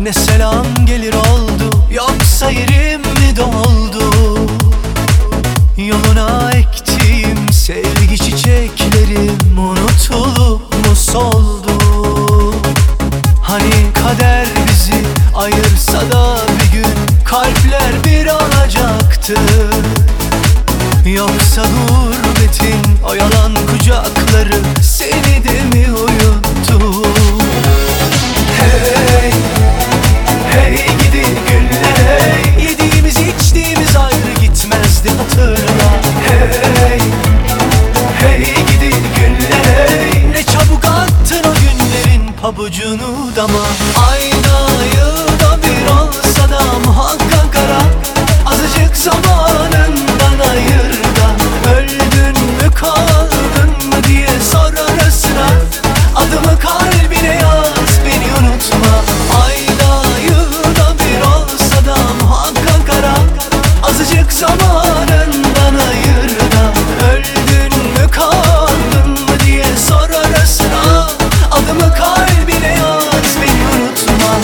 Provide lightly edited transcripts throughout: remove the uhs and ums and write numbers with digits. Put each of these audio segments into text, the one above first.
ne selam gelir oldu, yoksa yerim mi doldu? Yoluna ektiğim sevgi çiçeklerim unutulup mu soldu? Hani kader bizi ayırsa da bir gün kalpler bir olacaktı. Yoksa gurbetin o yalan kucakları seni de mi uyuttu? Hey, hey gidi günler hey, yediğimiz içtiğimiz ayrı gitmezdi hatırla. Hey, hey gidi günler hey, ne çabuk attın o günlerin pabucunu dama. Ayda yılda bir olsa da muhakkak ara, azıcık zamanından ayır da. Öldün mü kaldın mı diye sor arasına, adımı kalbine yaz beni unutma. Ayda yılda bir olsa da muhakkak ara, azıcık zamanından ayır da. Öldün mü kaldın mı diye sor arasına, adımı kalbine yaz beni unutma.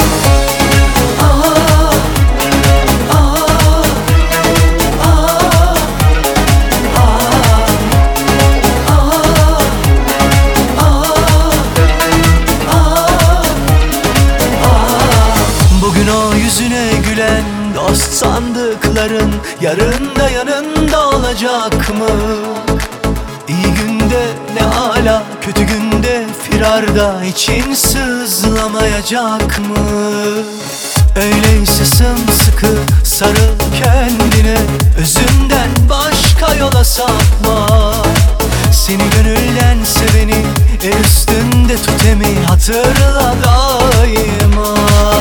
Bugün o yüzüne gülen dost sandıkların yarın da yanında olacak mı? İyi günde ne hala, kötü günde firarda için sızlamayacak mı? Öyleyse sımsıkı sarıl kendine, özünden başka yola sapma. Seni gönülden seveni el üstünde tut emi, hatırla daima.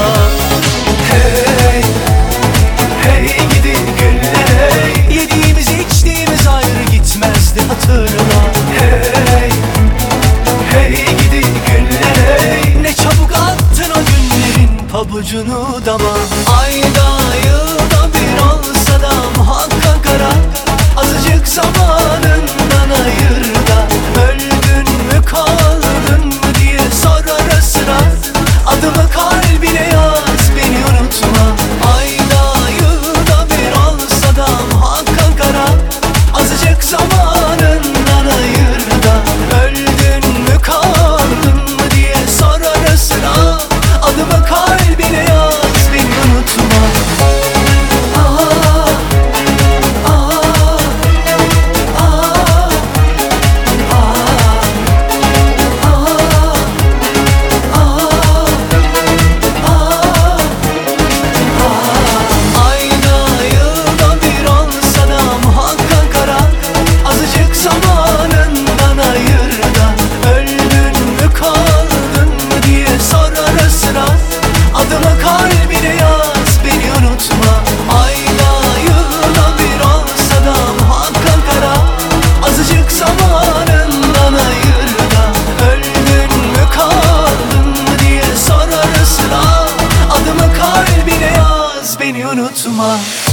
Hey, hey gidi günler hey, yediğimiz içtiğimiz ayrı gitmezdi hatırla. Hey, hey gidi günler hey, ne çabuk attın o günlerin pabucunu dama. Ayda yılda bir olsa da muhakkak ara, azıcık zamanından ayır da. Öldün mü kaldın mı diye sor arasına, adımı kalbine yaz beni unutma. Ayda yılda bir olsa da muhakkak ara, azıcık zamanından ayır da. Öldün mü kaldın mı diye sor arasına, adımı kalbine yaz beni unutma. Adımı kalbine yaz beni unutma. Ayda yılda bir olsa da muhakkak ara, azıcık zamanından ayır da. Öldün mü kaldın mı diye sor arasına, adımı kalbine yaz beni unutma.